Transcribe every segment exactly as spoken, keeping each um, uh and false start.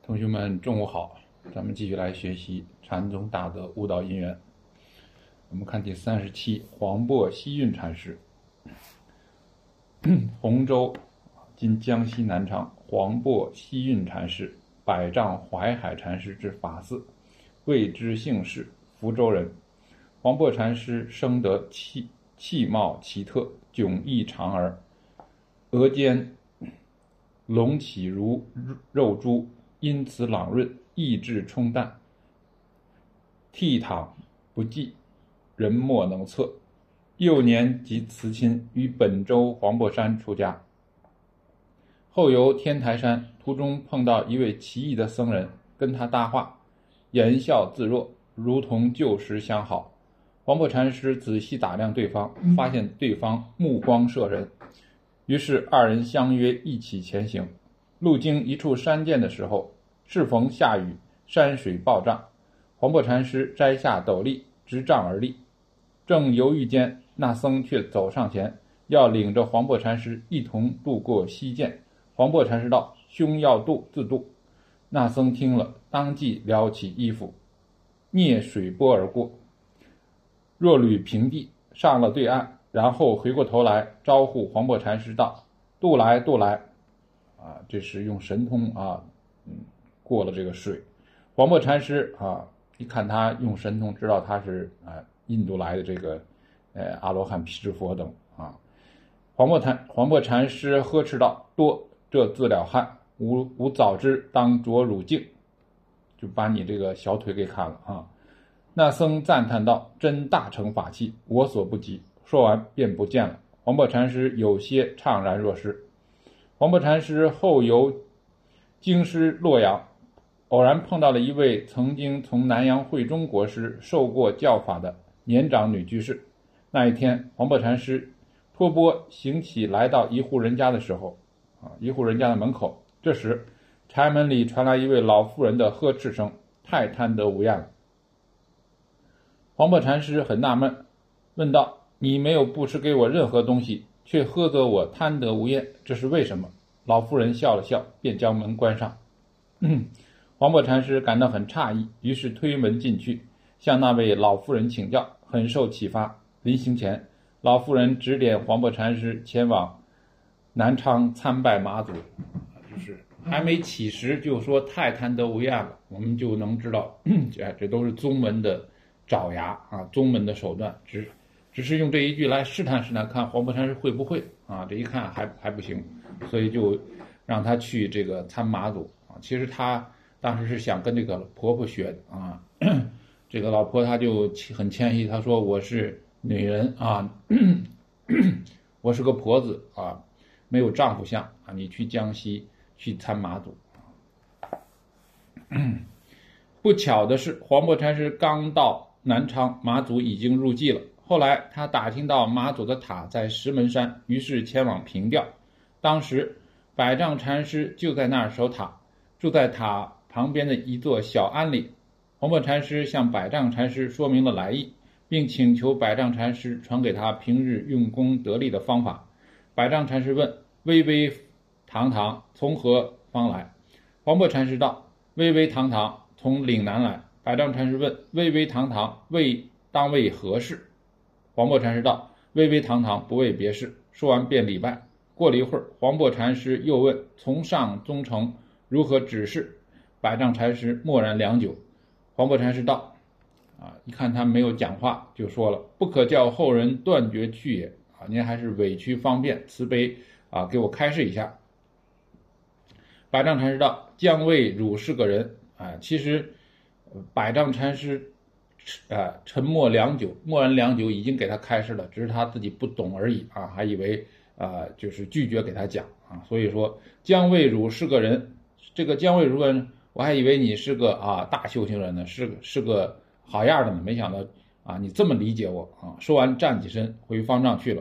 同学们，中午好！咱们继续来学习禅宗大德悟道因缘。我们看第三十期，黄檗希运禅师，洪州今江西南昌黄檗希运禅师，百丈怀海禅师之法嗣，未知姓氏，福州人。黄檗禅师生得气气貌奇特，迥异常儿，额间隆起如肉珠，因此朗润，意志冲淡，倜傥不济，人莫能测。幼年即辞亲，于本州黄檗山出家。后游天台山，途中碰到一位奇异的僧人，跟他搭话，言笑自若，如同旧时相好。黄檗禅师仔细打量对方，发现对方目光摄人，于是二人相约一起前行。路经一处山涧的时候，适逢下雨，山水暴涨。黄檗禅师摘下斗笠，执杖而立。正犹豫间，那僧却走上前，要领着黄檗禅师一同渡过溪涧。黄檗禅师道：“兄要渡，自渡。”那僧听了，当即撩起衣服，蹑水波而过，若履平地，上了对岸，然后回过头来招呼黄檗禅师道：“渡来，渡来。”啊，这是用神通啊，嗯，过了这个水。黄檗禅师啊，一看他用神通，知道他是啊印度来的这个呃阿罗汉、辟支佛等啊。黄檗禅黄檗禅师呵斥道：“多，这自了汉，吾吾早知当着汝镜。”就把你这个小腿给砍了啊。那僧赞叹道：“真大乘法器，我所不及。”说完便不见了。黄檗禅师有些怅然若失。黄檗禅师后游京师洛阳，偶然碰到了一位曾经从南阳慧忠国师受过教法的年长女居士。那一天，黄檗禅师托钵行起来到一户人家的时候，啊，一户人家的门口，这时柴门里传来一位老妇人的呵斥声：“太贪得无厌了。”黄檗禅师很纳闷，问道：“你没有布施给我任何东西，却呵责我贪得无厌，这是为什么？”老妇人笑了笑，便将门关上。嗯、黄檗禅师感到很诧异，于是推门进去，向那位老妇人请教，很受启发。临行前，老妇人指点黄檗禅师前往南昌参拜妈祖，就是还没起时就说太贪得无厌了，我们就能知道，这这都是宗门的爪牙啊，宗门的手段，只只是用这一句来试探试探，看黄檗禅师会不会啊？这一看还还不行，所以就让他去这个参妈祖啊。其实他当时是想跟这个婆婆学的啊。这个老婆她就很谦虚，她说：“我是女人啊，我是个婆子啊，没有丈夫相啊，你去江西去参妈祖。”不巧的是，黄檗禅师刚到南昌，妈祖已经入寂了。后来他打听到妈祖的塔在石门山，于是前往凭吊。当时百丈禅师就在那儿守塔，住在塔旁边的一座小庵里。黄檗禅师向百丈禅师说明了来意，并请求百丈禅师传给他平日用功得力的方法。百丈禅师问：“巍巍堂堂从何方来？”黄檗禅师道：“巍巍堂堂从岭南来。”百丈禅师问：“巍巍堂堂为当为何事？”黄檗禅师道：“巍巍堂堂不为别事。”说完便礼拜。过了一会儿，黄檗禅师又问：“从上宗成如何指示？”百丈禅师默然良久。黄檗禅师道：“啊，一看他没有讲话，就说了：‘不可叫后人断绝去也。’啊，您还是委屈方便慈悲啊，给我开示一下。”百丈禅师道：“将为汝是个人啊。”其实百丈禅师呃，沉默良久，默然良久，已经给他开示了，只是他自己不懂而已啊，还以为啊、呃，就是拒绝给他讲啊。所以说，姜未汝是个人，这个姜未汝人，我还以为你是个啊大修行人呢，是是个好样的呢，没想到啊你这么理解我啊。说完站起身回方丈去了。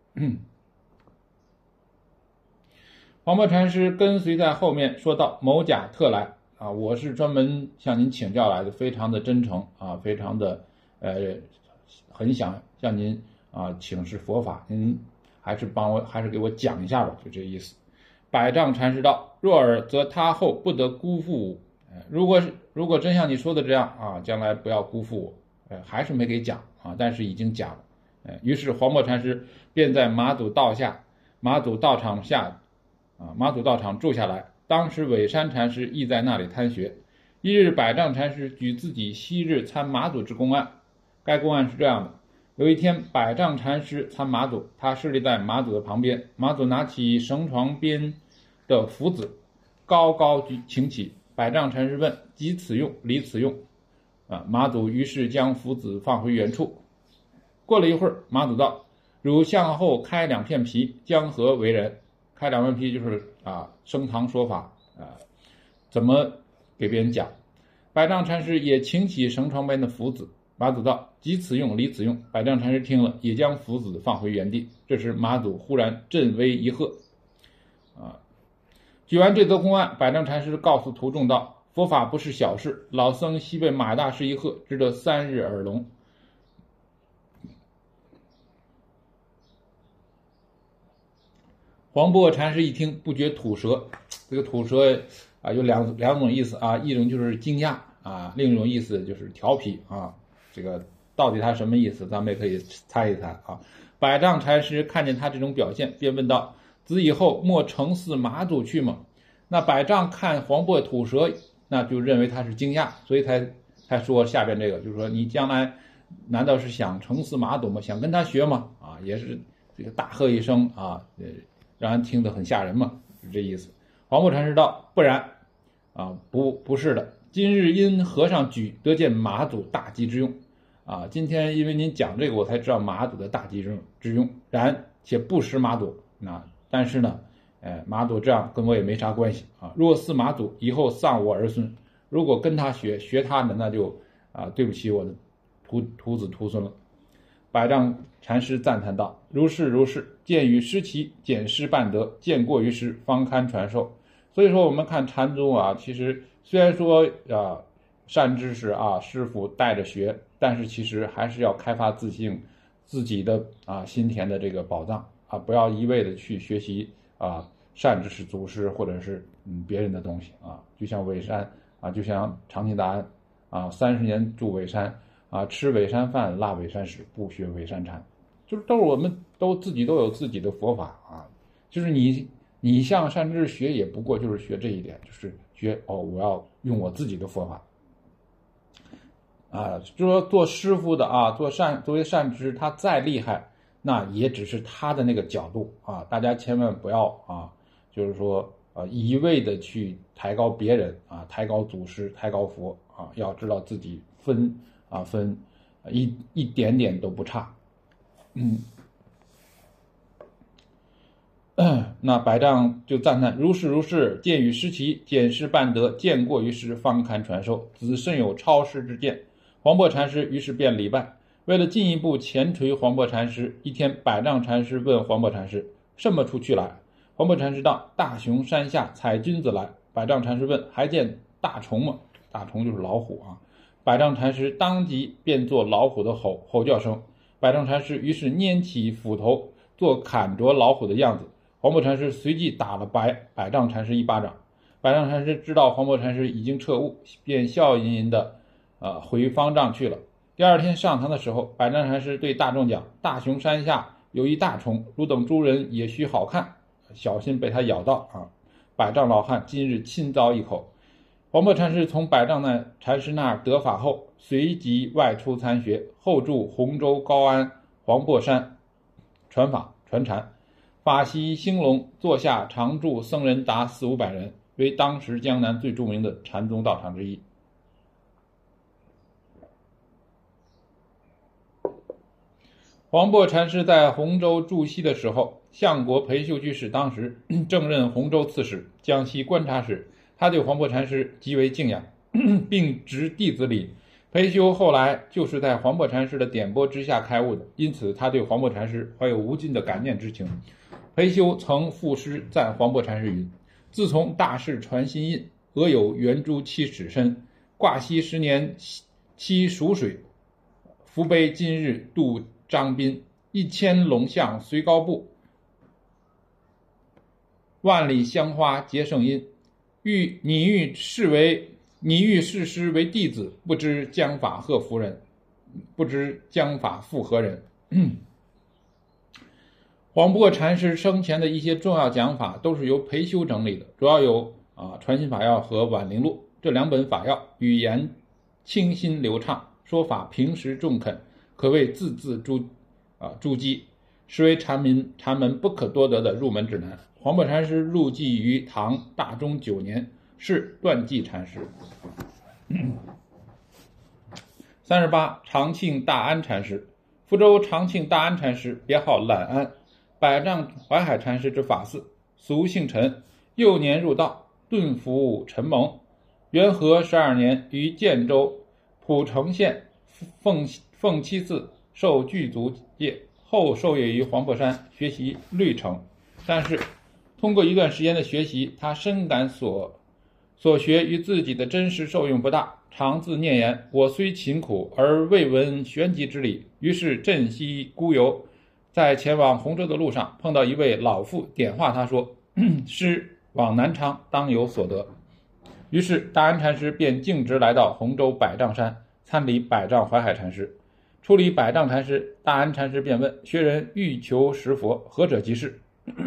黄檗禅师跟随在后面说道：“某甲特来。”啊，我是专门向您请教来的，非常的真诚啊，非常的呃，很想向您啊请示佛法，您还是帮我，还是给我讲一下吧，就这意思。百丈禅师道：“若尔，则他后不得辜负如果如果真像你说的这样啊，将来不要辜负我。呃，还是没给讲啊，但是已经讲了。呃，于是黄檗禅师便在马祖道下、马祖道场下啊，马祖道场住下来。当时韦山禅师亦在那里参学。一日，百丈禅师举自己昔日参马祖之公案。该公案是这样的：有一天，百丈禅师参马祖，他侍立在马祖的旁边。马祖拿起绳床边的斧子，高高举擎起。百丈禅师问：“即此用，离此用？”啊，马祖于是将斧子放回原处。过了一会儿，马祖道：“汝向后开两片皮，将何为人？”开两片皮就是啊，升堂说法啊，怎么给别人讲？百丈禅师也擎起绳床边的斧子。马祖道：“即此用，离此用。”百丈禅师听了，也将斧子放回原地。这时马祖忽然振威一喝，啊，举完这则公案，百丈禅师告诉徒众道：“佛法不是小事，老僧昔被马大师一喝，值得三日耳聋。”黄檗禅师一听，不觉吐舌。这个吐舌啊，有两两种意思啊，一种就是惊讶啊，另一种意思就是调皮啊。这个到底他什么意思，咱们也可以猜一猜啊。百丈禅师看见他这种表现，便问道：“子以后莫承祀马祖去吗？”那百丈看黄檗吐舌，那就认为他是惊讶，所以才才说下边这个，就是说你将来难道是想承祀马祖吗？想跟他学吗？啊，也是这个大喝一声啊，呃，让人听得很吓人嘛，是这意思。黄檗禅师道：“不然，啊，不不是的。今日因和尚举，得见马祖大吉之用。啊，今天因为您讲这个，我才知道马祖的大吉之之用。然且不识马祖，那但是呢。”哎，马祖这样跟我也没啥关系啊。若祀马祖，以后丧我儿孙。如果跟他学学他的，那就啊对不起我的徒徒子徒孙了。百丈禅师赞叹道：“如是如是，见与师齐，减师半德，见过于师，方堪传授。”所以说，我们看禅宗啊，其实虽然说啊善知识啊师傅带着学，但是其实还是要开发自性，自己的啊心田的这个宝藏啊，不要一味的去学习。啊，善知识祖师或者是嗯别人的东西啊，就像韦山啊，就像常听大安啊，三十年住韦山啊，吃韦山饭，拉韦山屎，不学韦山禅，就是都是我们都自己都有自己的佛法啊，就是你你向善知识学，也不过就是学这一点，就是学哦，我要用我自己的佛法啊，就说做师傅的啊，做善作为善知识，他再厉害。那也只是他的那个角度啊，大家千万不要啊，就是说呃一味的去抬高别人啊，抬高祖师，抬高佛啊，要知道自己分啊分一一点点都不差。嗯，那百丈就赞叹：“如是如是，见与师齐，减师半德，见过于师，方堪传授。子甚有超师之见。”黄檗禅师于是便礼拜。为了进一步前垂黄檗禅师，一天百丈禅师问黄檗禅师：“什么处去来？”黄檗禅师道：“大雄山下采君子来。”百丈禅师问：“还见大虫吗？”大虫就是老虎啊。百丈禅师当即变作老虎的吼吼叫声。百丈禅师于是拈起斧头，做砍啄老虎的样子。黄檗禅师随即打了百百丈禅师一巴掌。百丈禅师知道黄檗禅师已经彻悟，便笑吟吟的呃回方丈去了。第二天上堂的时候，百丈禅师对大众讲：“大雄山下有一大虫，汝等诸人也须好看，小心被它咬到啊！”百丈老汉今日亲遭一口。黄檗禅师从百丈那禅师那儿得法后，随即外出参学，后住洪州高安黄檗山，传法传禅，法席兴隆，座下常住僧人达四五百人，为当时江南最著名的禅宗道场之一。黄檗禅师在洪州驻西的时候，相国裴秀居士当时正任洪州刺史、江西观察使，他对黄檗禅师极为敬仰，并执弟子礼。裴修后来就是在黄檗禅师的点拨之下开悟的，因此他对黄檗禅师怀有无尽的感念之情。裴修曾赋诗赞黄檗禅师云：“自从大士传心印，俄有圆珠七尺深，挂溪十年七蜀水，福碑今日度张斌，一千龙象随高步，万里香花结圣音。欲你欲视为你欲视师为弟子，不知将法贺夫人，不知将法复何人。黄檗禅师生前的一些重要讲法都是由裴修整理的，主要有啊《传心法要》和《婉灵录》这两本法要，语言清新流畅，说法平实中肯，可谓字字珠啊珠玑，实为禅门禅门不可多得的入门指南。黄檗禅师入寂于唐大中九年，是断际禅师。三十八，长庆大安禅师，福州长庆大安禅师，别号懒安，百丈怀海禅师之法嗣，俗姓陈，幼年入道，顿服陈蒙。元和十二年，于建州蒲城县凤凤栖寺受具足戒，后授业于黄檗山，学习律程。但是通过一段时间的学习，他深感所所学与自己的真实受用不大，常自念言：我虽勤苦，而未闻玄机之理。于是振西孤游，在前往洪州的路上，碰到一位老妇，点化他说：师往南昌，当有所得。于是大安禅师便径直来到洪州百丈山，参礼百丈怀海禅师。出礼百丈禅师，大安禅师便问：学人欲求识佛，何者即是？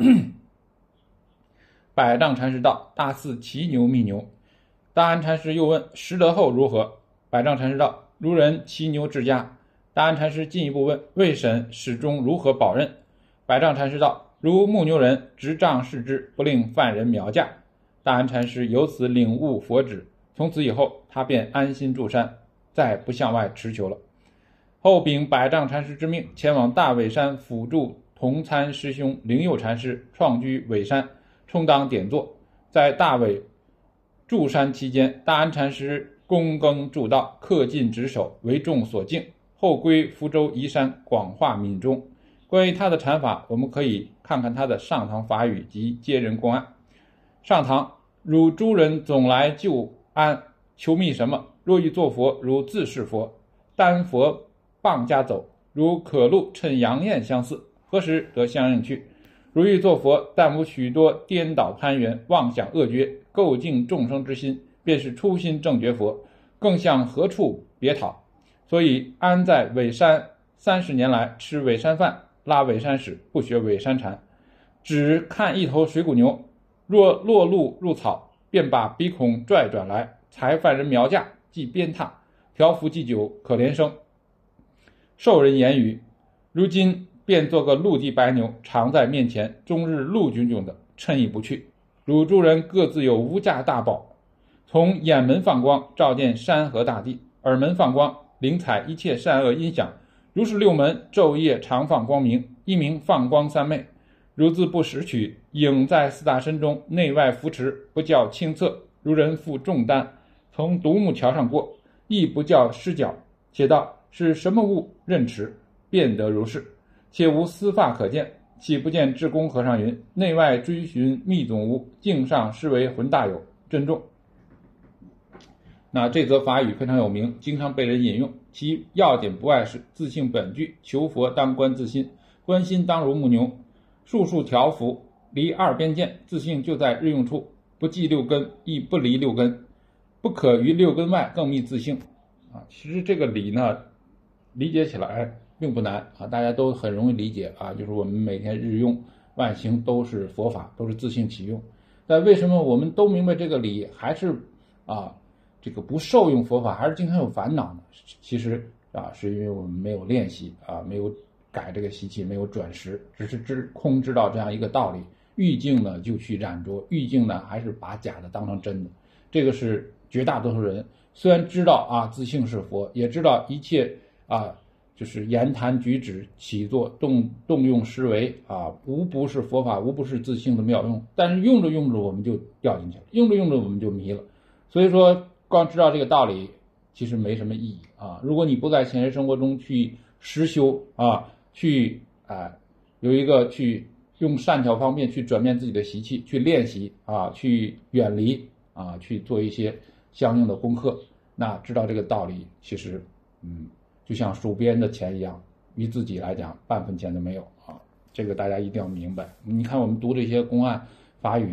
百丈禅师道：大似骑牛觅牛。大安禅师又问：识得后如何？百丈禅师道：如人骑牛至家。大安禅师进一步问：未审始终如何保任？百丈禅师道：如牧牛人，执杖视之，不令犯人苗驾。大安禅师由此领悟佛旨，从此以后他便安心住山，再不向外持求了。后秉百丈禅师之命，前往大尾山辅助同参师兄灵佑禅师创居尾山，充当典座。在大尾住山期间，大安禅师躬耕助道，恪尽职守，为众所敬。后归福州宜山，广化闽中。关于他的禅法，我们可以看看他的上堂法语及接人公案。上堂：汝诸人总来就安，求觅什么？若欲作佛，如自是佛，丹佛棒家走，如可路趁阳焰相似，何时得相应去？如欲作佛，但无许多颠倒攀缘，妄想恶觉，构净众生之心，便是初心正觉佛，更向何处别讨？所以安在尾山三十年来，吃尾山饭，拉尾山屎，不学尾山禅，只看一头水谷牛，若落路入草，便把鼻孔拽转来，才犯人苗驾，即鞭挞，调伏祭酒，可怜生。受人言语，如今便做个陆地白牛，常在面前，终日陆炯炯的，趁意不去。汝诸人各自有无价大宝，从眼门放光，照见山河大地；耳门放光，灵采一切善恶音响。如是六门，昼夜常放光明，一名放光三昧。如自不识取，影在四大身中，内外扶持，不叫清澈。如人负重担，从独木桥上过，亦不叫失脚。且道是什么物任持，便得如是。且无丝发可见，岂不见智公和尚云：内外追寻密总无，境上实为浑大有。珍重。那这则法语非常有名，经常被人引用，其要点不外是自性本具，求佛当观自心，观心当如牧牛，数数调伏，离二边见，自性就在日用处，不计六根，亦不离六根，不可于六根外更觅自性。啊，其实这个理呢，理解起来并不难啊，大家都很容易理解啊，就是我们每天日用万行都是佛法，都是自性起用。但为什么我们都明白这个理，还是啊这个不受用佛法，还是经常有烦恼呢？其实啊，是因为我们没有练习啊，没有改这个习气，没有转识，只是知空知道这样一个道理。欲境呢就去染着，欲境呢还是把假的当成真的。这个是绝大多数人虽然知道啊自性是佛，也知道一切啊就是言谈举止起作动动用思维啊，无不是佛法，无不是自性的妙用，但是用着用着我们就掉进去了，用着用着我们就迷了。所以说光知道这个道理其实没什么意义啊！如果你不在现实生活中去实修啊，去啊有一个去用善巧方便去转变自己的习气，去练习啊，去远离啊，去做一些相应的功课，那知道这个道理，其实嗯，就像数别人的钱一样，于自己来讲半分钱都没有啊！这个大家一定要明白。你看我们读这些公案法语，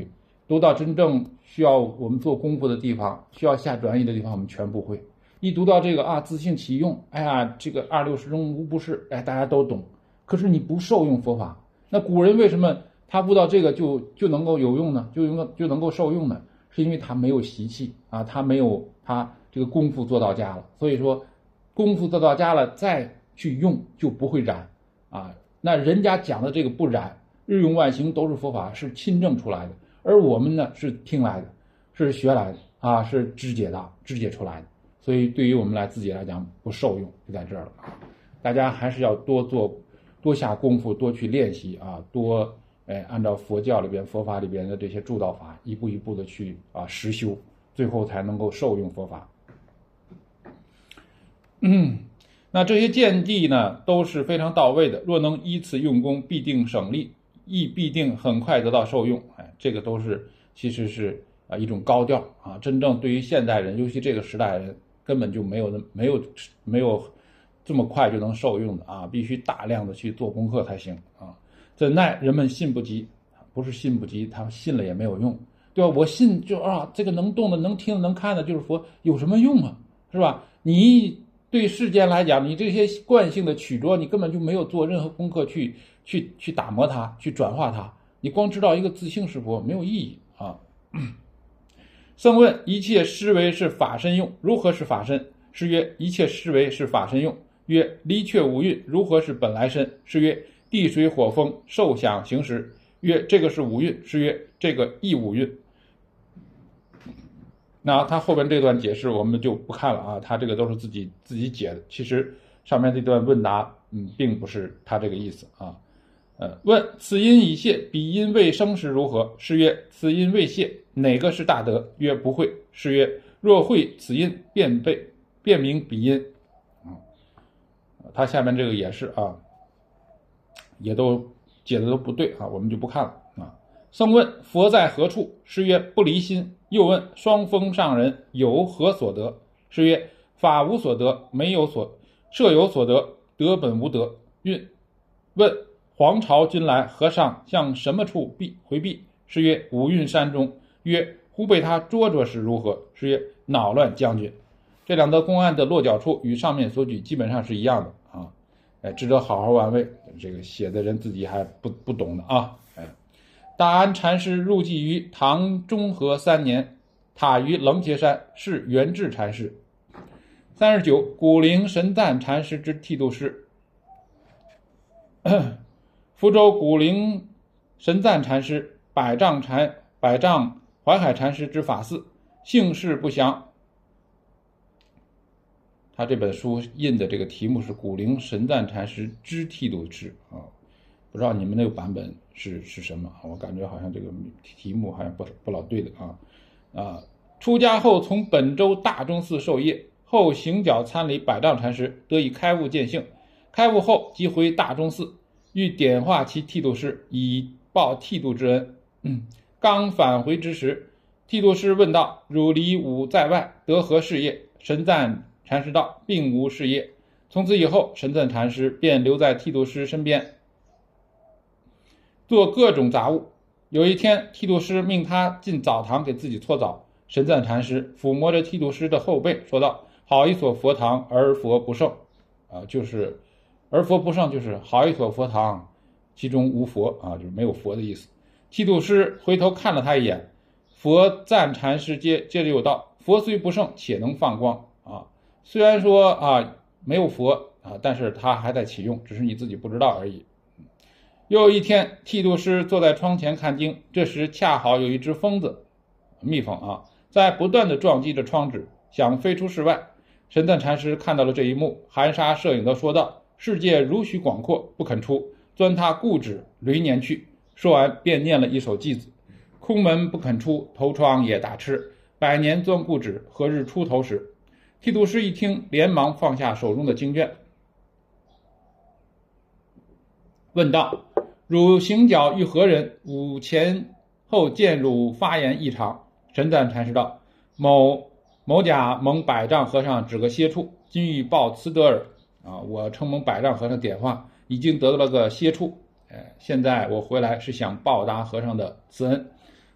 读到真正需要我们做功夫的地方，需要下转移的地方，我们全不会。一读到这个啊，自性其用，哎呀，这个二六十中无不是，哎，大家都懂。可是你不受用佛法，那古人为什么他悟到这个就就能够有用呢？就能就能够受用呢？是因为他没有习气啊，他没有他这个功夫做到家了。所以说，功夫做到家了，再去用就不会染啊。那人家讲的这个不染，日用万行都是佛法，是亲证出来的，而我们呢是听来的，是学来的啊，是知解的，知解出来的。所以对于我们来自己来讲不受用，就在这儿了。大家还是要多做多下功夫，多去练习啊，多哎按照佛教里边佛法里边的这些助道法，一步一步的去啊实修，最后才能够受用佛法。嗯，那这些见地呢都是非常到位的，若能依此用功，必定省力，亦必定很快得到受用。哎，这个都是其实是啊一种高调啊，真正对于现代人，尤其这个时代人，根本就没有没有没有这么快就能受用的啊，必须大量的去做功课才行啊。怎奈人们信不及，不是信不及，他信了也没有用，对吧？我信就啊，这个能动的、能听的、能看的，就是佛，有什么用啊？是吧？你对世间来讲，你这些惯性的取着，你根本就没有做任何功课去去去打磨它，去转化它，你光知道一个自性是佛，没有意义啊。僧问：一切施为是法身用，如何是法身？是曰：一切施为是法身用。曰：离却五蕴，如何是本来身？是曰：地水火风受想行识。曰：这个是五蕴。是曰：这个亦五蕴。那他后边这段解释我们就不看了啊，他这个都是自己自己解的。其实上面这段问答，嗯，并不是他这个意思啊。呃，问：此因已谢，彼因未生时如何？是曰：此因未谢，哪个是大德？曰：不会。是曰：若会此因，便被便明彼因。啊，他下面这个也是啊，也都解的都不对啊，我们就不看了啊。僧问：佛在何处？是曰：不离心。又问：双峰上人有何所得？是曰：法无所得，没有所设有所得，得本无得。运问：黄巢君来，和尚向什么处避回避？是曰：五蕴山中。曰：忽被他捉着时如何？是曰：恼乱将军。这两则公案的落脚处与上面所举基本上是一样的啊，哎，值得好好玩味。这个写的人自己还不不懂的啊，哎。大安禅师入寂于唐中和三年，塔于楞伽山，是圆智禅师。三十九，古灵神赞禅师之剃度师。福州古灵神赞禅师、百丈禅、百丈怀海禅师之法嗣，姓氏不详。他这本书印的这个题目是古灵神赞禅师之剃度师啊。不知道你们那个版本是是什么？我感觉好像这个题目好像不不老对的啊啊！出家后从本州大钟寺授业，后行脚参礼百丈禅师，得以开悟见性。开悟后即回大钟寺，欲点化其剃度师，以报剃度之恩。嗯，刚返回之时，剃度师问道：汝离吾在外，得何事业？神赞禅师道：并无事业。从此以后，神赞禅师便留在剃度师身边，做各种杂物。有一天，剃度师命他进澡堂给自己搓澡。神赞禅师抚摸着剃度师的后背，说道：好一所佛堂，而佛不胜。啊，就是而佛不胜，就是好一所佛堂，其中无佛啊，就是没有佛的意思。剃度师回头看了他一眼，佛赞禅师接接着又道：佛虽不胜，且能放光啊。虽然说啊没有佛啊，但是他还在启用，只是你自己不知道而已。又一天，剃度师坐在窗前看经，这时恰好有一只蜂子，蜜蜂啊，在不断的撞击着窗纸，想飞出室外。神赞禅师看到了这一幕，含沙射影地说道：世界如许广阔，不肯出，钻他固执，驴年去。说完便念了一首偈子：空门不肯出，头窗也大吃，百年钻固执，何日出头时。剃度师一听，连忙放下手中的经卷，问道：汝行脚遇何人？吾前后见汝发言异常。神赞禅师道：某某甲蒙百丈和尚指个歇处，今欲报慈德尔。啊，我承蒙百丈和尚点化，已经得到了个歇处。哎，现在我回来是想报答和尚的慈恩。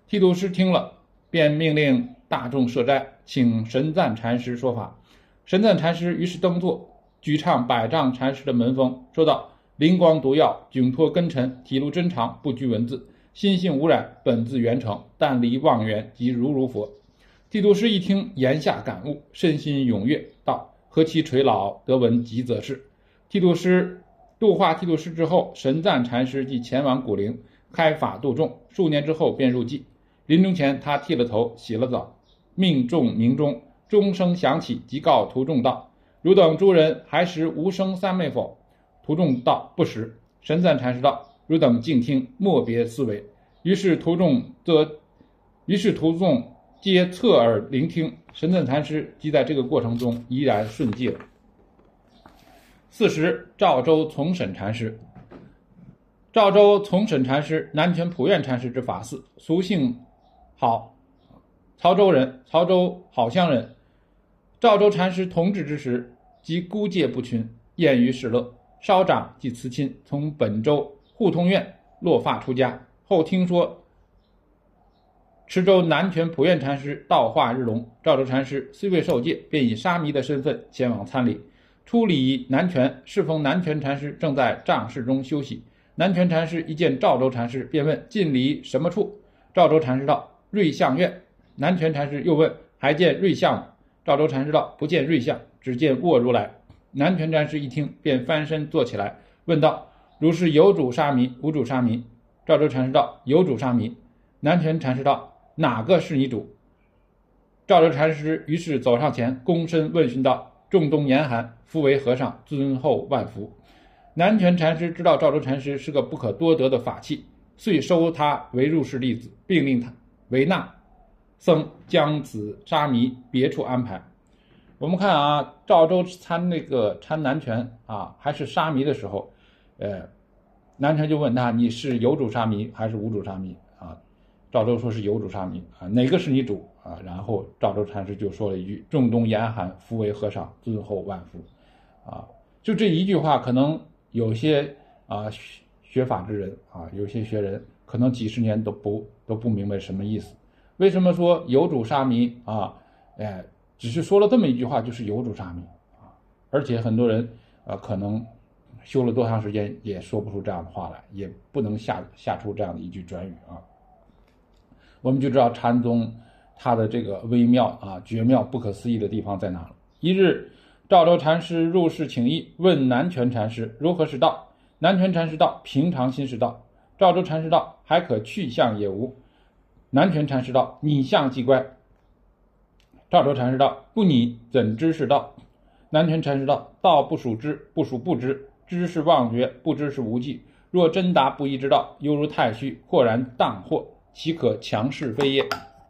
剃度师听了，便命令大众设斋，请神赞禅师说法。神赞禅师于是登座，举唱百丈禅师的门风，说道：灵光毒药，窘脱根尘，体露真常，不拘文字，心性无染，本自圆成，但离妄缘，即如如佛。剃度师一听，言下感悟，身心踊跃，道：何其垂老，得闻极则是。剃度师度化剃度师之后，神赞禅师即前往古陵开法度众，数年之后便入寂。临终前，他剃了头，洗了澡，命众鸣钟，钟声响起，即告徒众道：汝等诸人还识无生三昧否？徒众道：不识。神赞禅师道：汝等静听，莫别思维。于是徒众则，于是徒众皆侧耳聆听。神赞禅师即在这个过程中依然顺寂了。四十，赵州从审禅师。赵州从审禅师，南泉普愿禅师之法嗣，俗姓好，曹州人，曹州好乡人。赵州禅师同治之时，即孤戒不群，厌于世乐，稍长即辞亲，从本州互通院落发出家。后听说池州南泉普愿禅师道化日隆，赵州禅师虽未受戒，便以沙弥的身份前往参礼。出礼南泉，适逢南泉禅师正在帐室中休息。南泉禅师一见赵州禅师，便问进礼什么处？赵州禅师道：瑞相院。南泉禅师又问：还见瑞相吗？赵州禅师道：不见瑞相，只见卧如来。南泉禅师一听，便翻身坐起来，问道：如是有主沙弥，无主沙弥？赵州禅师道：有主沙弥。南泉禅师道：哪个是你主？赵州禅师于是走上前，躬身问询道：仲冬严寒，夫为和尚，尊厚万福。南泉禅师知道赵州禅师是个不可多得的法器，遂收他为入室弟子，并令他为纳僧，将此沙弥别处安排。我们看啊，赵州参那个参南泉啊，还是沙弥的时候，呃，南泉就问他：你是有主沙弥还是无主沙弥啊？赵州说是有主沙弥啊，哪个是你主啊？然后赵州禅师就说了一句：仲冬严寒，夫为和尚，尊厚万福。啊，就这一句话，可能有些啊学法之人啊，有些学人可能几十年都不都不明白什么意思。为什么说有主沙弥啊？哎，只是说了这么一句话就是有主沙弥啊，而且很多人呃可能修了多长时间也说不出这样的话来，也不能下下出这样的一句转语啊。我们就知道禅宗它的这个微妙啊、绝妙、不可思议的地方在哪了。一日，赵州禅师入室请益，问南泉禅师如何是道。南泉禅师道：平常心是道。赵州禅师道：还可去相也无。南泉禅师道：拟相即乖。赵州禅师道：不拟怎知是道？南泉禅师道：道不属知，不属不知，知是妄觉，不知是无记。若真达不一之道，犹如太虚，豁然荡惑，岂可强是非也？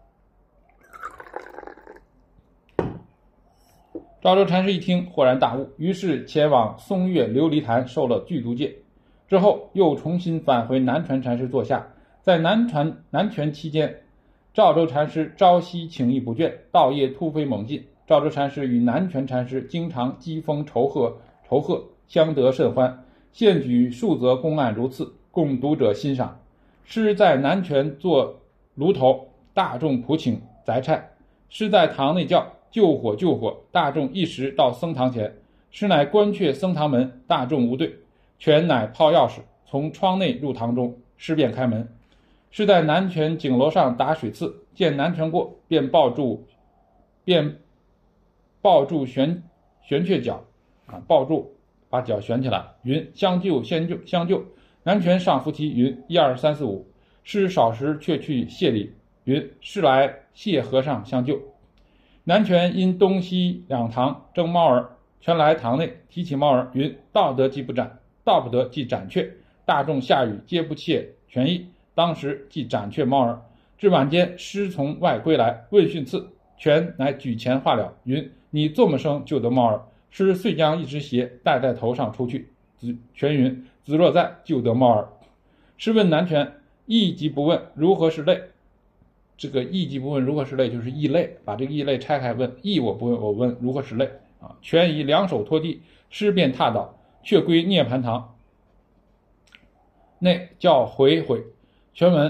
赵州禅师一听，豁然大悟，于是前往松岳琉璃潭受了具足戒。之后又重新返回南泉禅师座下。在南泉南泉期间，赵州禅师朝夕请益不倦，到夜突飞猛进。赵州禅师与南泉禅师经常讥讽仇贺仇贺，相得甚欢。现举数则公案如次，供读者欣赏。师在南泉做炉头，大众普请宅差。师在堂内叫救火救火，大众一时到僧堂前。师乃关阙僧堂门，大众无对，全乃抛钥匙，从窗内入堂中，师便开门。师在南泉井楼上打水刺，见南泉过，便抱住便抱住悬悬阙脚啊，抱住把脚悬起来，云相救先救相救。南泉上扶梯，云一二三四五。师少时却去谢礼，云是来谢和尚相救。南泉因东西两堂争猫儿，全来堂内提起猫儿，云道得即不斩，道不得即斩却。大众下雨皆不切权益，当时即斩却猫儿。至晚间，师从外归来，问讯次，全乃举前话了，云你这么生就得猫儿。师遂将一只鞋戴在头上出去，全云子若在就得猫儿。师问南泉，异即不问，如何是类？这个异即不问如何是类，就是异类，把这个异类拆开问，异我不问，我问如何是类啊？全以两手托地，师便踏倒，却归涅盘堂内，叫回悔。全文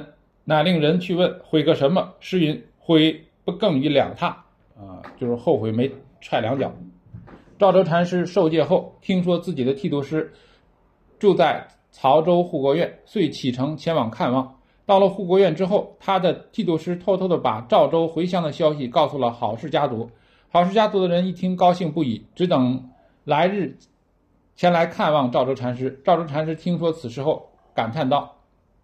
乃令人去问悔个什么？诗云：悔不更于两榻啊，就是后悔没踹两脚。赵州禅师受戒后，听说自己的剃度师住在曹州护国院，遂启程前往看望。到了护国院之后，他的剃度师偷偷的把赵州回乡的消息告诉了郝氏家族。郝氏家族的人一听高兴不已，只等来日前来看望赵州禅师。赵州禅师听说此事后，感叹道：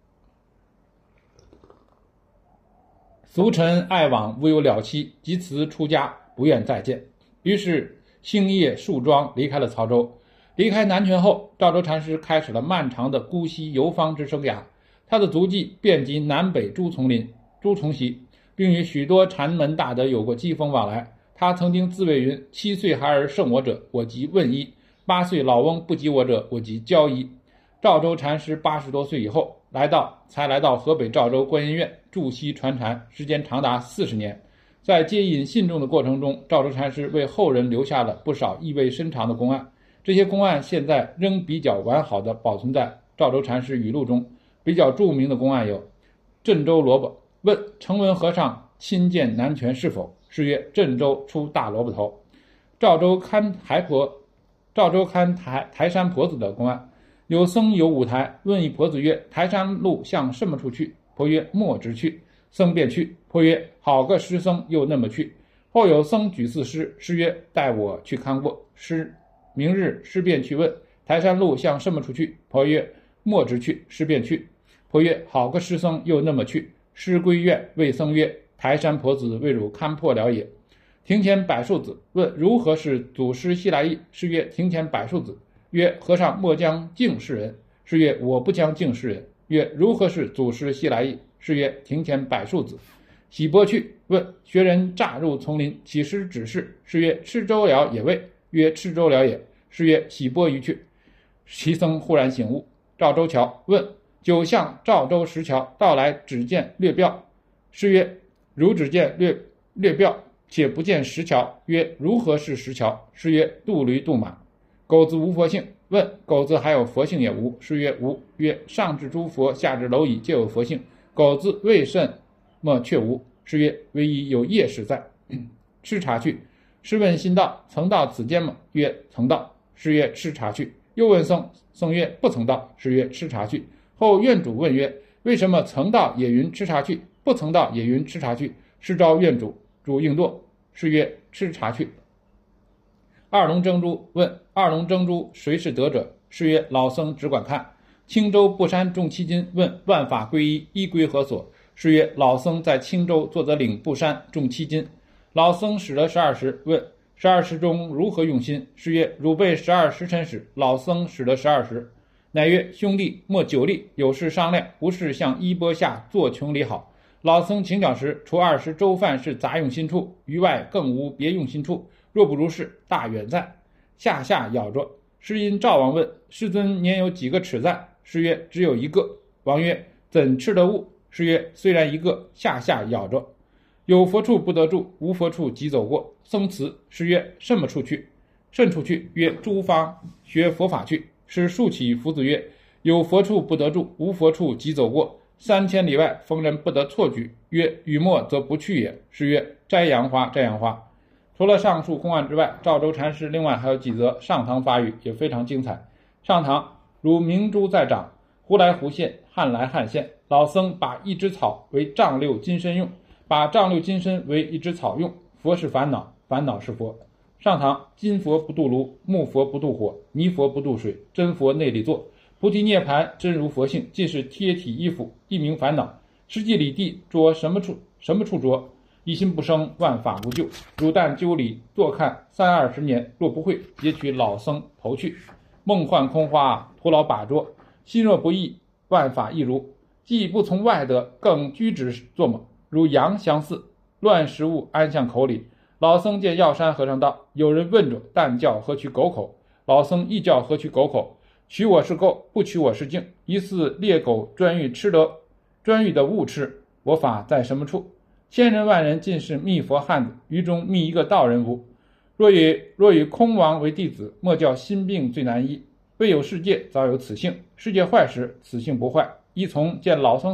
俗臣爱往无有了期，即辞出家，不愿再见。于是星夜束装离开了曹州。离开南泉后，赵州禅师开始了漫长的孤西游方之生涯。他的足迹遍及南北诸丛林、诸丛溪，并与许多禅门大德有过机锋往来。他曾经自谓云：七岁孩儿胜我者，我即问一；八岁老翁不及我者，我即教一。赵州禅师八十多岁以后，来到才来到河北赵州观音院驻西传禅，时间长达四十年。在接引信众的过程中，赵州禅师为后人留下了不少意味深长的公案。这些公案现在仍比较完好的保存在赵州禅师语录中。比较著名的公案有：镇州萝卜问承文和尚亲见南泉是否？是曰：镇州出大萝卜头。赵州看台婆，赵州看台台山婆子的公案，有僧有五台，问一婆子曰：台山路向什么处去？婆曰：莫直去。僧便去。婆曰：好个师僧，又那么去。后有僧举四师，师曰：带我去看过。师明日师便去问台山路向什么处去？婆曰：莫直去。师便去。婆曰：好个师僧，又那么去。师归院，谓僧曰：台山婆子为汝看破了也。庭前百树子问如何是祖师西来意？师曰：庭前百树子。曰：和尚莫将敬世人。师曰：我不将敬世人。曰：如何是祖师西来意？师曰：庭前百树子。喜波去问学人乍入丛林，起师指示。师曰：吃粥了也未？曰：吃粥了也。师曰：喜波于去。其僧忽然醒悟。赵州桥问九向赵州石桥，到来只见略标。师曰：如只见略略标，且不见石桥。曰：如何是石桥？师曰：渡驴渡马。狗子无佛性。问狗子还有佛性也无？师曰：无。曰：上至诸佛，下至蝼蚁，皆有佛性，狗子为甚么却无？师曰：唯一有业识在。吃茶去。师问心道：曾到此间吗？曰：曾到。师曰：吃茶去。又问僧，僧曰：不曾到。师曰：吃茶去。后院主问曰：为什么曾到也云吃茶去，不曾到也云吃茶去？师召院主，主应舵。师曰：吃茶去。二龙争珠问二龙争珠谁是得者？师曰：老僧只管看。青州布衫重七斤问万法归一，一归何所？师曰：老僧在青州做则领布衫重七斤。老僧使了十二时，问十二时中如何用心？师曰：汝辈十二时辰使，老僧使了十二时。乃曰：兄弟莫久立，有事商量，不是向衣钵下做穷理好。老僧请教时，除二十粥饭是杂用心处，于外更无别用心处。若不如是，大远在。下下咬着。师因赵王问：师尊年有几个齿在？师曰：只有一个。王曰：怎吃得误？师曰：虽然一个，下下咬着。有佛处不得住，无佛处即走过。僧辞。师曰：什么处去？甚处去？曰：诸方学佛法去。师竖起福子曰：有佛处不得住，无佛处即走过。三千里外，逢人不得错举。曰：雨墨则不去也。师曰：摘杨花，摘杨花。除了上述公案之外，赵州禅师另外还有几则上堂法语，也非常精彩。上堂如明珠在掌，忽来忽现，汉来汉现。老僧把一枝草为丈六金身用，把丈六金身为一枝草用。佛是烦恼，烦恼是佛。上堂金佛不度炉，木佛不度火，泥佛不度水，真佛内里坐。菩提涅盘真如佛性，既是贴体衣服，一名烦恼。实际里地着什么处？什么处着？一心不生，万法无救。汝但究理坐看三二十年，若不会，截取老僧头去。梦幻空花，徒劳把捉。心若不异，万法亦如。既不从外得，更居止作么？如羊相似，乱食物安向口里。老僧见药山和尚道：有人问着，但教何取狗口？老僧亦教何取狗口？取我是垢，不取我是净。疑似猎狗专欲吃得，专欲的误吃。我法在什么处？千人万人尽是密佛汉子，于中密一个道人无？若与若与空王为弟子，莫叫心病最难医。未有世界，早有此性。世界坏时，此性不坏。依从见老僧后，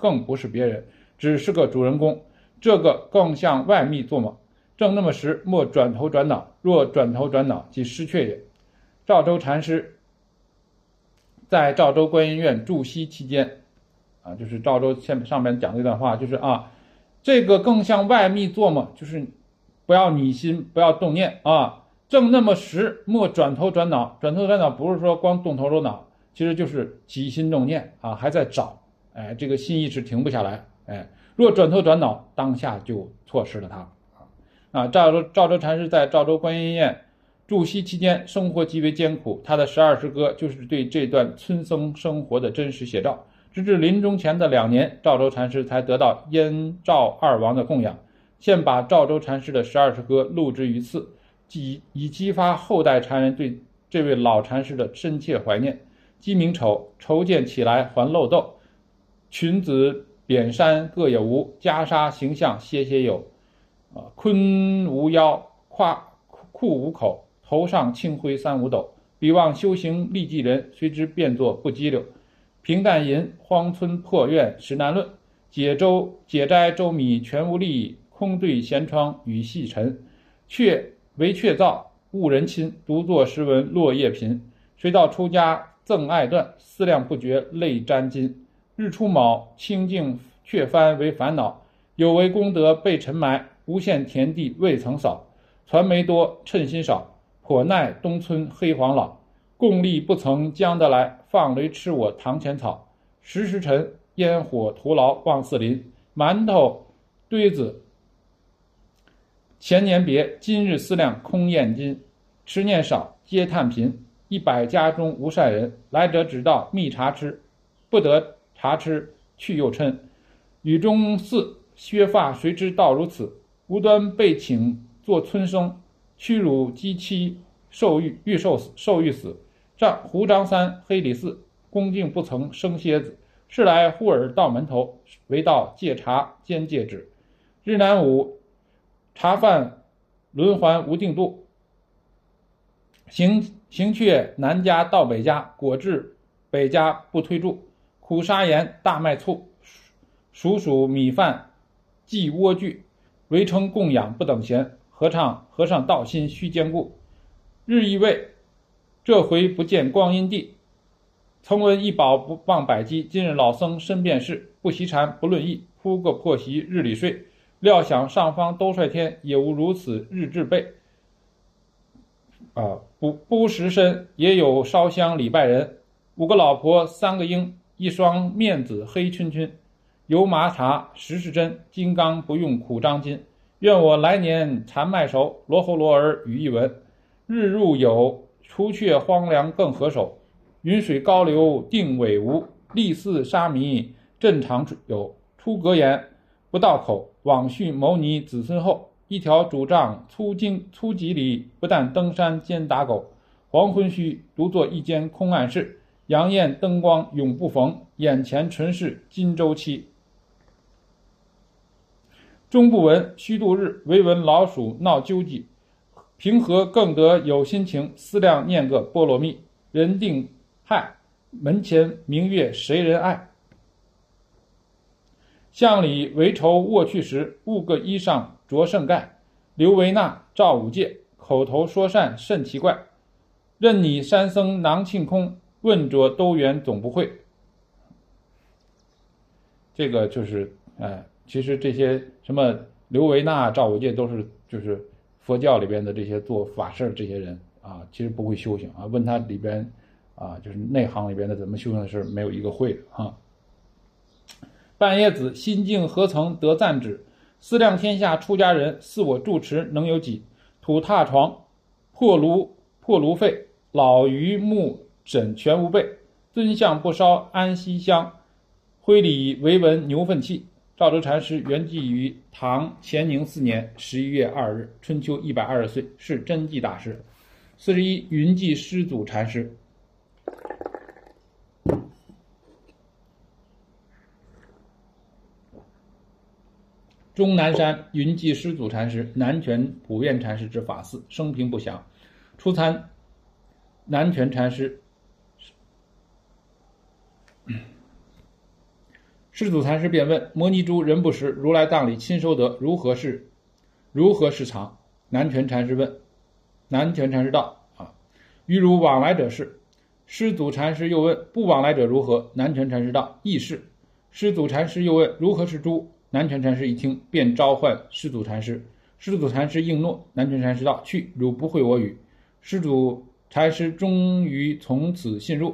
更不是别人，只是个主人公。这个更像外密作么？正那么时，莫转头转脑。若转头转脑，即失却也。赵州禅师在赵州观音院住息期间，啊，就是赵州上上面讲这段话，就是啊，这个更像外密作么？就是不要拟心，不要动念啊。正那么时，莫转头转脑。转头转脑不是说光动头动脑，其实就是起心动念啊，还在找，哎，这个心一直停不下来，哎，若转头转脑，当下就错失了它啊。赵州赵州禅师在赵州观音院住息期间，生活极为艰苦，他的十二诗歌就是对这段村僧生活的真实写照。直至临终前的两年，赵州禅师才得到燕赵二王的供养，现把赵州禅师的十二诗歌录制于次，以以激发后代禅人对这位老禅师的深切怀念。鸡鸣丑，筹建起来还漏斗；群子扁山各有无，袈裟形象些些有。啊，鲲无腰，胯裤无口，头上青灰三五斗。彼望修行利济人，随之变作不羁溜。平淡吟，荒村破院实难论。解粥解斋粥米全无利，空对闲窗雨细沉。却唯却造误人亲，独作诗文落叶贫。谁道出家赠爱断，思量不觉泪沾襟。日出卯，清净却翻为烦恼。有为功德被尘埋，无限田地未曾扫。传媒多，称心少，颇奈东村黑黄老。共力不曾将得来，放雷吃我堂前草。时时辰，烟火徒劳望四邻。馒头堆子前年别，今日思量空厌金。吃念少，皆叹贫。一百家中无善人，来者只道蜜茶吃，不得茶吃，去又嗔。雨中寺削发，谁知道如此？无端被请做村生，屈辱鸡妻，受欲欲受死，受欲死。张胡张三黑李四，恭敬不曾生蝎子。是来忽尔到门头，唯道戒茶兼戒止。日南午，茶饭轮还无定度。行行却南家到北家，果至北家不推住。苦砂盐大麦醋，蜀黍米饭寄莴苣。唯称供养不等闲，合唱和尚道心须坚固。日亦未，这回不见光阴地。曾闻一宝不忘百机，今日老僧身便是，不习禅不论义，铺个破席日里睡。料想上方兜率天，也无如此日至备。啊，不不识身，也有烧香礼拜人。五个老婆三个婴，一双面子黑黢黢。油麻茶十是真，金刚不用苦张金。愿我来年禅麦熟，罗喉罗儿语一文。日入有，除却荒凉更合手。云水高流定尾无，立似沙弥正常有。出格言不到口，往续牟尼子孙后。一条主杖粗经粗几里，不但登山兼打狗。黄昏虚，独坐一间空暗室。阳焰灯光永不逢，眼前纯是金周期。终不闻虚度日，唯闻老鼠闹纠集。平和更得有心情，思量念个波罗蜜。人定害，门前明月谁人爱？巷里为愁卧去时，误个衣裳着甚盖。刘维纳、赵武戒，口头说善甚奇怪。任你山僧囊庆空，问着兜圆总不会。这个就是哎，其实这些什么刘维纳、赵武戒都是就是佛教里边的这些做法事这些人啊，其实不会修行啊。问他里边啊，就是内行里边的怎么修行的事，没有一个会的啊。半夜子心境何曾得赞止？思量天下出家人，似我住持能有几？土榻床，破炉破炉沸，老榆木枕全无备。尊像不烧安息香，灰里唯闻牛粪气。赵州禅师圆寂于唐乾宁四年十一月二日，春秋一百二十岁，是真迹大师。四十一，云寂师祖禅师。终南山云寂师祖禅师，南泉普愿禅师之法嗣，生平不详。初参南泉禅师， 世祖禅师便问：摩尼珠人不识，如来当里亲收得，如何是如何是常？南拳禅师问。南拳禅师道：啊，于如往来者是。师祖禅师又问：不往来者如何？南拳禅师道：亦是。师祖禅师又问：如何是诸？南拳禅师一听，便召唤师祖禅师。师祖禅师应诺。南拳禅师道：去，汝不会我语。师祖禅师终于从此信入。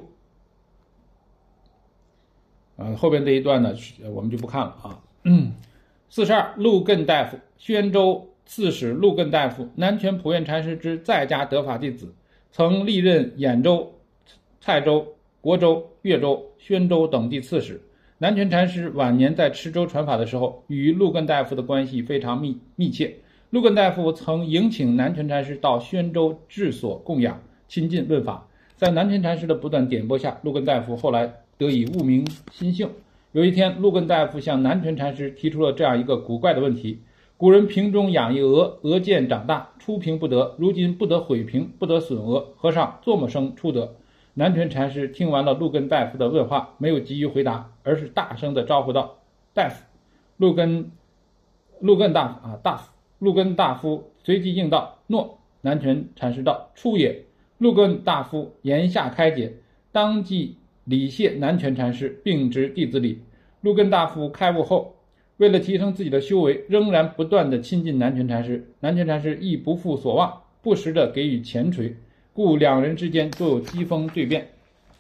呃，后边这一段呢，我们就不看了啊。四十二，陆艮大夫，宣州刺史陆艮大夫，南拳普愿禅师之在家得法弟子，曾历任兖州、蔡州、亳州、越州、宣州等地刺史。南拳禅师晚年在池州传法的时候，与陆艮大夫的关系非常密密切。陆艮大夫曾迎请南拳禅师到宣州治所供养，亲近问法。在南拳禅师的不断点拨下，陆艮大夫后来得以悟明心性。有一天，陆艮大夫向南拳禅师提出了这样一个古怪的问题：古人瓶中养一鹅，鹅见长大，出瓶不得，如今不得毁瓶，不得损鹅，和尚作么生出得？南拳禅师听完了陆艮大夫的问话，没有急于回答，而是大声地招呼道：大夫。陆艮陆艮大夫啊，大夫。陆艮大夫随即应道：诺。南拳禅师道：出也。陆艮大夫言下开解，当即礼谢南拳禅师，并执弟子礼。陆艮大夫开悟后，为了提升自己的修为，仍然不断地亲近南拳禅师。南拳禅师亦不负所望，不时地给予前锤，故两人之间都有机锋对辩。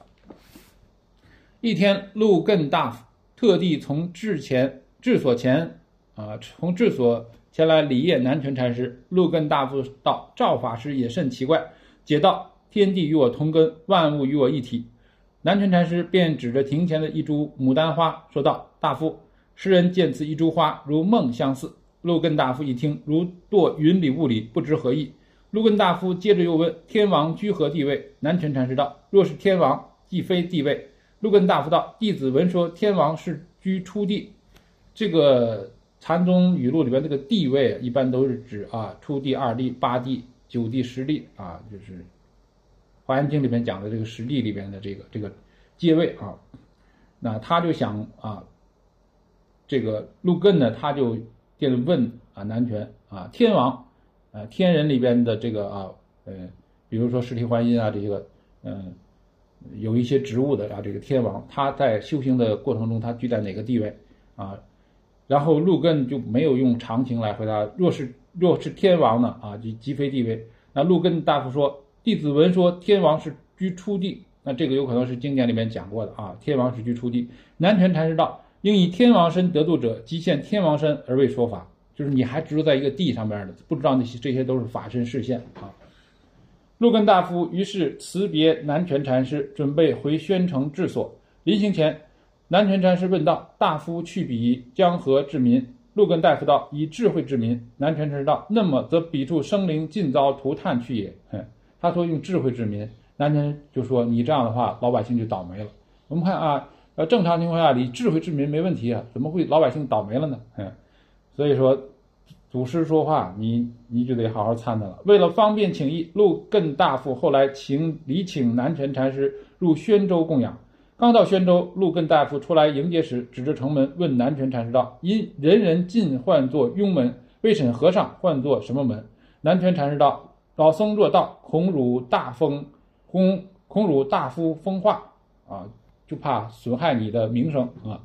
一天，陆艮大夫特地从治前治所前啊，从治所前来礼谒南拳禅师。陆艮大夫道：赵法师也甚奇怪，解道：天地与我同根，万物与我一体。南拳禅师便指着庭前的一株牡丹花说道：大夫，诗人见此一株花，如梦相似。陆艮大夫一听，如堕云里雾里，不知何意。陆艮大夫接着又问：天王居何地位？南拳禅师道：若是天王，既非地位。陆艮大夫道：弟子闻说天王是居初地。这个禅宗语录里边这个地位一般都是指啊初地、二地、八地、九地、十地啊，就是华严经里面讲的这个十地里边的这个这个阶位啊。那他就想啊，这个陆艮呢，他就便问啊南拳啊天王啊天人里边的这个啊呃，比如说尸体还阴啊这些个嗯、呃、有一些职务的啊这个天王，他在修行的过程中他居在哪个地位啊？然后陆艮就没有用常情来回答，若是若是天王呢啊，就即非地位。那陆艮大夫说：弟子闻说天王是居初地，那这个有可能是经典里面讲过的啊，天王是居初地。南拳禅师道：应以天王身得度者，即现天王身而为说法，就是你还只是在一个地上边的，不知道那些这些都是法身示现啊。陆艮大夫于是辞别南拳禅师，准备回宣城治所。临行前，南拳禅师问道：大夫去彼江河治民？陆艮大夫道：以智慧治民。南拳禅师道：那么则彼处生灵尽遭涂炭去也。他说用智慧治民，南拳就说你这样的话老百姓就倒霉了。我们看啊，呃正常情况下以智慧治民没问题啊，怎么会老百姓倒霉了呢？所以说祖师说话你你就得好好参的了。为了方便请益，陆艮大夫后来请礼请南拳禅师入宣州供养。刚到宣州，陆艮大夫出来迎接时，指着城门问南拳禅师道：因人人尽唤作雍门，为审和尚唤作什么门？南拳禅师道：老僧若到，恐辱大风恐恐辱大夫风化啊，就怕损害你的名声啊。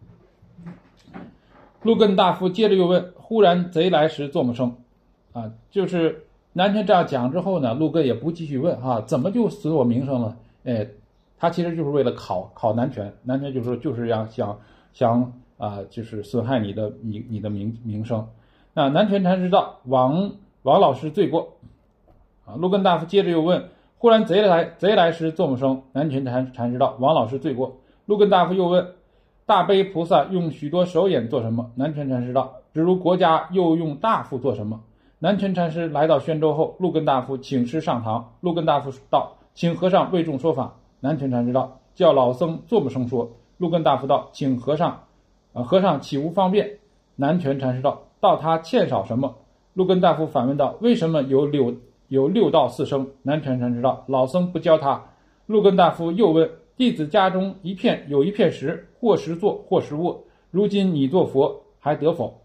陆艮大夫接着又问：忽然贼来时作么生？啊，就是南拳这样讲之后呢，陆艮也不继续问啊，怎么就损我名声了？哎，他其实就是为了考考南拳，南拳就是说就是要想想啊、呃，就是损害你的你你的名名声。那南拳禅师道：王王老师罪过。啊，陆艮大夫接着又问：忽然贼来贼来时作么生？南拳禅禅师道：王老师罪过。陆艮大夫又问：大悲菩萨用许多手眼做什么？南拳禅师道：只如国家又用大夫做什么？南拳禅师来到宣州后，陆艮大夫请师上堂。陆艮大夫道：请和尚为众说法。南拳禅师道：叫老僧作么生说。陆艮大夫道：请和尚啊，和尚岂无方便？南拳禅师道：道他欠少什么？陆艮大夫反问道：为什么有六有六道四生？南拳禅师道：老僧不教他。陆艮大夫又问：弟子家中一片有一片石，或石坐，或石卧， 如今你做佛还得否？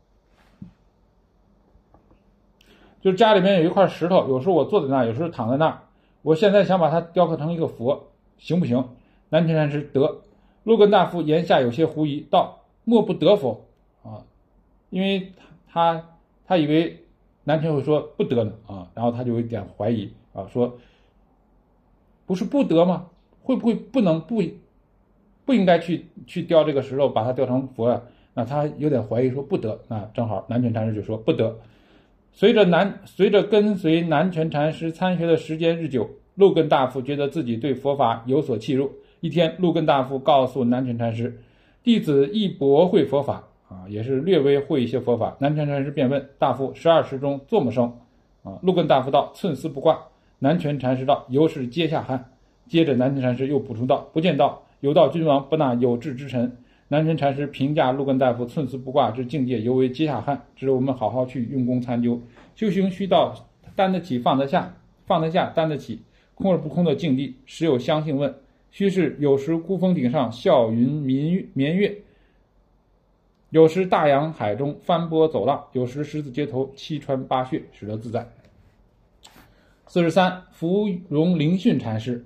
就是家里面有一块石头，有时候我坐在那儿，有时候躺在那儿，我现在想把它雕刻成一个佛，行不行？南泉禅师得。陆根大夫言下有些狐疑，道：莫不得否？啊，因为他他以为南泉会说不得呢啊，然后他就有一点怀疑啊，说不是不得吗？会不会不能不不应该去去雕这个石头，把它雕成佛呀、啊？那他有点怀疑，说不得。那正好南泉禅师就说不得。随着南随着跟随南泉禅师参学的时间日久，陆根大夫觉得自己对佛法有所契入。一天，陆根大夫告诉南泉禅师，弟子亦博会佛法啊，也是略微会一些佛法。南泉禅师便问大夫：十二时中作么生？啊，陆根大夫道：寸丝不挂。南泉禅师道：由是阶下汉。接着南泉禅师又补充道：不见道，有道君王不纳有志之臣。南泉禅师评价陆根大夫寸丝不挂之境界尤为阶下汉，值得我们好好去用功参究。修行须到担得起放得下，放得下担得起，空而不空的境地，时有相信问。须是有时孤峰顶上笑云绵月，有时大洋海中翻波走浪，有时十字街头七穿八穴，使得自在。四十三，芙蓉灵训禅师。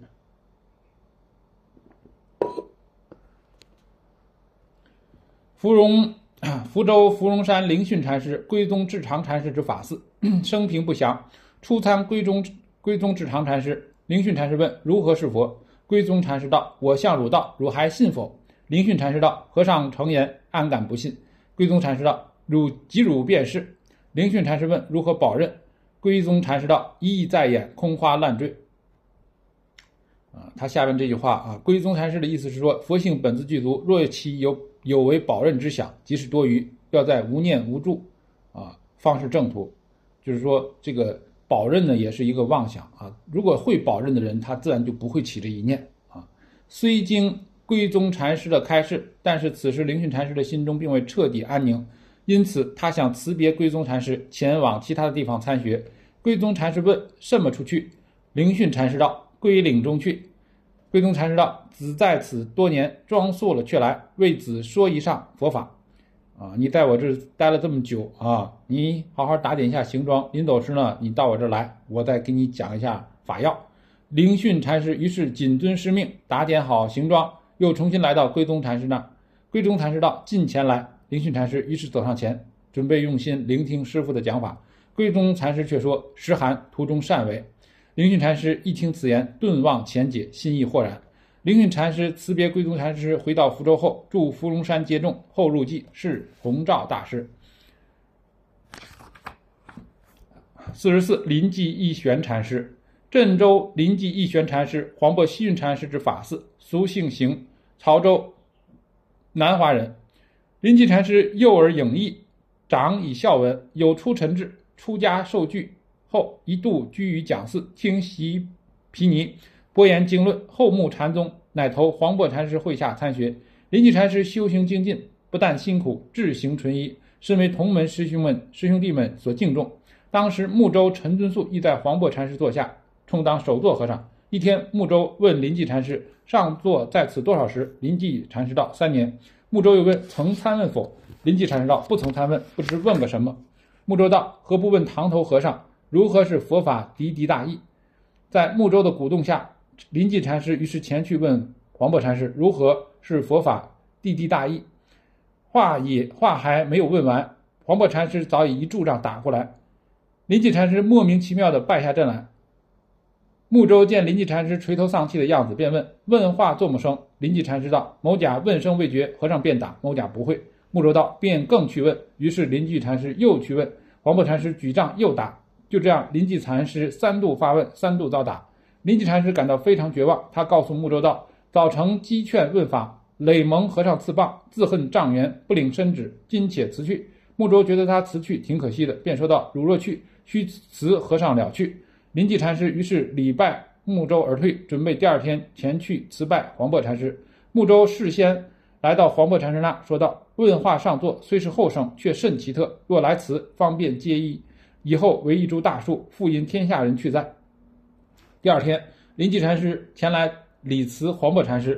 芙蓉福州芙蓉山灵训禅师，归宗智常禅师之法嗣，生平不详。初参归宗归宗智常禅师，灵训禅师问如何是佛？归宗禅师道：我向汝道，汝还信否？灵训禅师道：和尚诚言，安敢不信？归宗禅师道：汝即汝便是。灵训禅师问如何保任？归宗禅师道：一意在眼，空花乱坠。啊，他下面这句话啊，归宗禅师的意思是说，佛性本自具足，若其有有为保任之想，即是多余，要在无念无住啊，方是正途。就是说，这个保任呢，也是一个妄想啊。如果会保任的人，他自然就不会起这一念啊。虽经归宗禅师的开示，但是此时灵训禅师的心中并未彻底安宁，因此他想辞别归宗禅师，前往其他的地方参学。归宗禅师问什么处去？灵训禅师道：归岭中去。归宗禅师道：子在此多年，装束了却来，为子说一上佛法。啊，你在我这待了这么久啊，你好好打点一下行装，临走时呢，你到我这来，我再给你讲一下法要。灵训禅师于是谨遵师命，打点好行装，又重新来到归宗禅师那儿。归宗禅师道：近前来。灵训禅师于是走上前，准备用心聆听师父的讲法。归宗禅师却说：时寒，途中善为。灵训禅师一听此言，顿望前解，心意豁然。灵训禅师辞别归宗禅师，回到福州后，驻芙蓉山接众，后入寂，是弘照大师。四十四，临济义玄禅师。镇州临济义玄禅师，黄檗西运禅师之法嗣，俗姓邢，曹州南华人。临济禅师幼而颖毅，长以孝文，有出尘志，出家受具后，一度居于讲寺，听习毗尼，博言经论，后慕禅宗，乃投黄檗禅师麾下参学。临济禅师修行精进，不但辛苦，志行纯一，身为同门师兄们师兄弟们所敬重。当时睦州陈敦素亦在黄檗禅师座下，充当首座和尚。一天，睦州问临济禅师上座在此多少时？临济禅师道：三年。睦州又问曾参问否？临济禅师道：不曾参问，不知问个什么。睦州道：何不问堂头和尚如何是佛法嫡嫡大义？在睦州的鼓动下，临济禅师于是前去问黄檗禅师如何是佛法弟弟大义。话也话还没有问完，黄檗禅师早已一柱杖打过来，临济禅师莫名其妙地败下阵来。睦州见临济禅师垂头丧气的样子，便问问话作么声？临济禅师道：某甲问声未决，和尚便打，某甲不会。睦州道：便更去问。于是临济禅师又去问，黄檗禅师举杖又打。就这样，临济禅师三度发问，三度遭打。临济禅师感到非常绝望，他告诉睦州道：早成击劝问法，累蒙和尚刺棒，自恨杖缘，不领身旨，今且辞去。睦州觉得他辞去挺可惜的，便说道：汝若去，须辞和尚了去。临济禅师于是礼拜睦州而退，准备第二天前去辞拜黄檗禅师。睦州事先来到黄檗禅师那，说道：问话上座，虽是后生，却甚奇特，若来辞，方便接意，以后为一株大树，复因天下人去在。第二天，临济禅师前来礼辞黄檗禅师，黄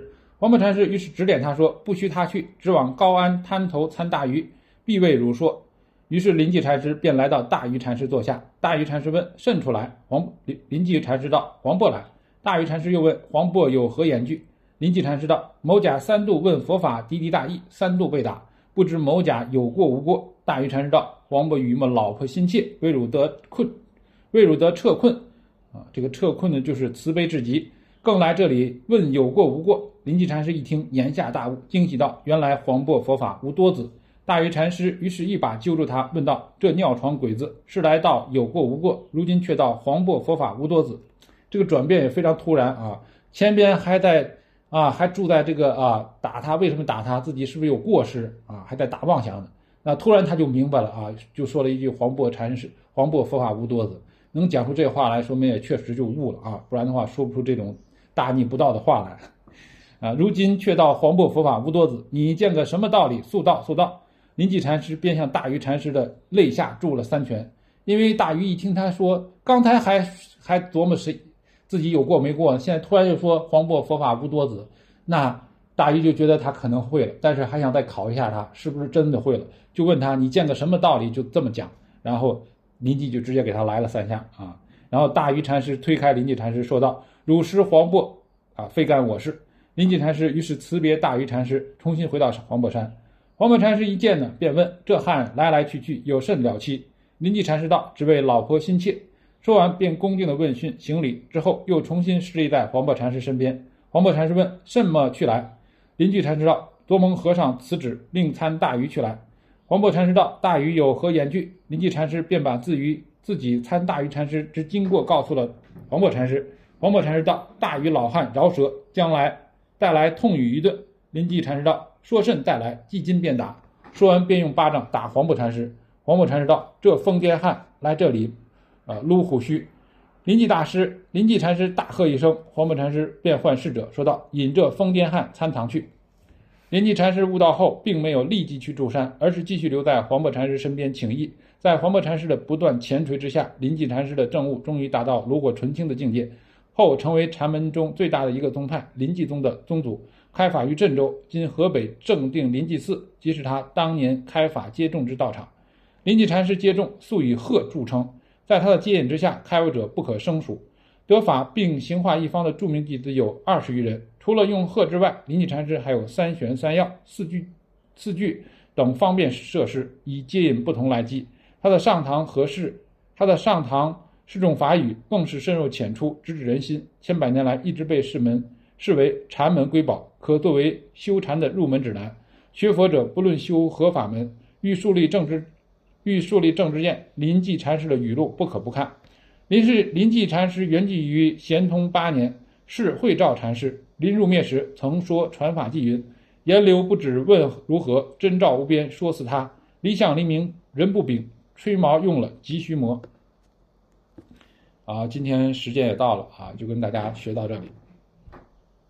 黄檗禅师于是指点他说：“不须他去，只往高安滩头参大鱼，必为汝说。”于是临济禅师便来到大鱼禅师坐下。大鱼禅师问：“甚处来？”黄临临济禅师道：“黄檗来。”大鱼禅师又问：“黄檗有何言句？”临济禅师道：“某甲三度问佛法滴滴大义，三度被打，不知某甲有过无过。”大鱼禅师道：“黄渤与么老婆心切，为汝得困，为汝得撤困。”啊，这个撤困呢，就是慈悲至极，更来这里问有过无过。临济禅师一听，言下大悟，惊喜道：“原来黄檗佛法无多子。”大鱼禅师于是一把揪住他，问道：“这尿床鬼子是来道有过无过，如今却道黄檗佛法无多子。”这个转变也非常突然啊！前边还在啊，还住在这个啊打他，为什么打他？自己是不是有过失啊？还在打妄想呢。那突然他就明白了啊，就说了一句黄檗禅师黄檗佛法无多子，能讲出这话来，说明也确实就悟了啊，不然的话说不出这种大逆不道的话来啊。如今却道黄檗佛法无多子，你见个什么道理？速道速道。临济禅师便向大鱼禅师的肋下注了三拳，因为大鱼一听他说刚才还还琢磨谁自己有过没过，现在突然就说黄檗佛法无多子，那大鱼就觉得他可能会了，但是还想再考一下他是不是真的会了，就问他你见个什么道理，就这么讲。然后临济就直接给他来了三下啊。然后大鱼禅师推开临济禅师说道：“汝师黄檗啊，非干我事。”临济禅师于是辞别大鱼禅师，重新回到黄檗山。黄檗禅师一见呢，便问：“这汉来来去去有甚了期？”临济禅师道：“只为老婆心切。”说完便恭敬的问讯行礼，之后又重新侍立在黄檗禅师身边。黄檗禅师问：“甚么去来？”临济禅师道：“多蒙和尚辞旨，令参大鱼去来。”黄檗禅师道：“大鱼有何言句？”临济禅师便把自于自己参大鱼禅师之经过告诉了黄檗禅师。黄檗禅师道：“大鱼老汉饶舌，将来带来痛语一顿。”临济禅师道：“说甚带来？”即今便打。说完便用巴掌打黄檗禅师。黄檗禅师道：“这疯癫汉来这里呃，撸虎须。”临济大师临济禅师大喝一声，黄檗禅师便唤侍者说道：“引这疯癫汉参堂去。”临济禅师悟道后并没有立即去住山，而是继续留在黄檗禅师身边请益。在黄檗禅师的不断前锤之下，临济禅师的证悟终于达到炉火纯青的境界，后成为禅门中最大的一个宗派临济宗的宗祖，开法于镇州，今河北正定临济寺即是他当年开法接众之道场。临济禅师接众素以鹤著称，在他的接引之下，开悟者不可胜数。得法并行化一方的著名弟子有二十余人，除了用鹤之外，临济禅师还有三玄三要、四句、四句等方便设施，以接引不同来机。他的上堂和事，他的上堂示众法语更是深入浅出，直指人心。千百年来一直被世门视为禅门瑰宝，可作为修禅的入门指南。学佛者不论修何法门，欲树立正知，欲树立正知见，临济禅师的语录不可不看。临是临济禅师圆寂于咸通八年，是慧照禅师。临入灭时曾说传法偈云：“言流不止问如何，真照无边说似他。理想黎明人不秉，吹毛用了急须磨。”啊，今天时间也到了啊，就跟大家学到这里。